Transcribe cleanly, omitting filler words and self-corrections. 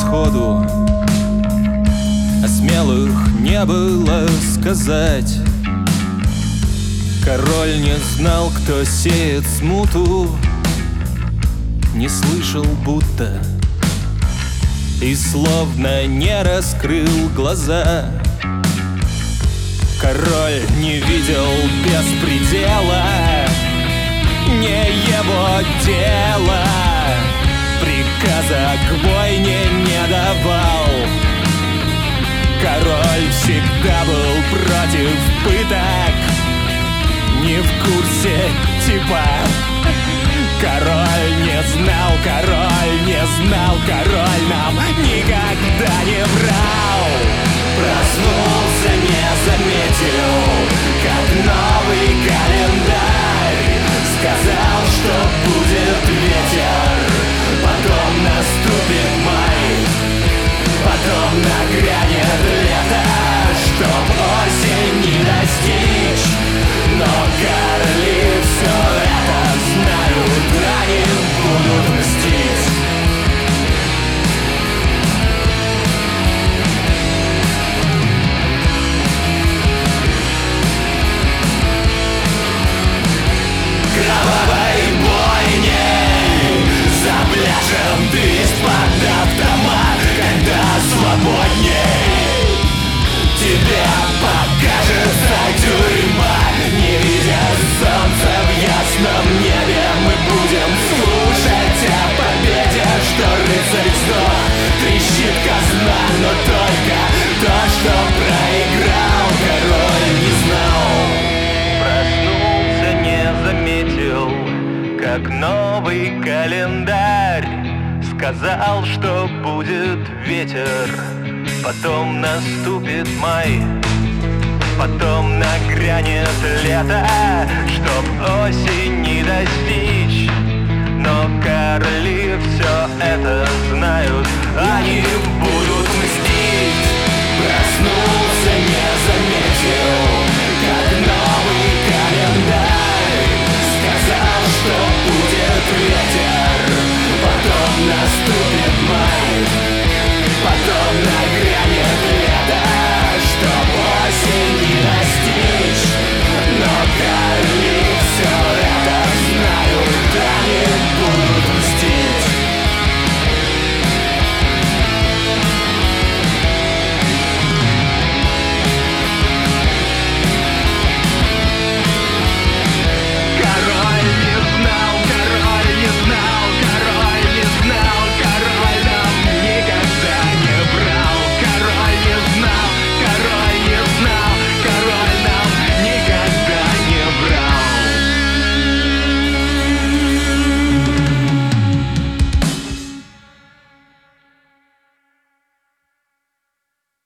сходу, а смелых не было сказать. Король не знал, кто сеет смуту, не слышал будто и словно не раскрыл глаза. Король не видел беспредела, не его дело, приказа к войне не давал. Король всегда был против пыток, не в курсе типа. Король не знал, король нам никогда не врал. Проснулся, не заметил, как новый календарь сказал, что будет ветер, потом наступит май, потом нагрянет лето, чтоб осень не достичь. Но короли все это знают, они будут мстить. Кровавой бойне за пляжем ты из-под автомат, когда свободней тебе покажется тюрьма. Не видя солнца в ясном небе, мы будем слушать о победе, что рыцарь вздох, трещит казна, но только то, что проиграл, король не знал. Проснулся, не заметил, как новый календарь сказал, что будет ветер, потом наступит май, потом нагрянет лето, чтоб осень не достичь. Но короли все это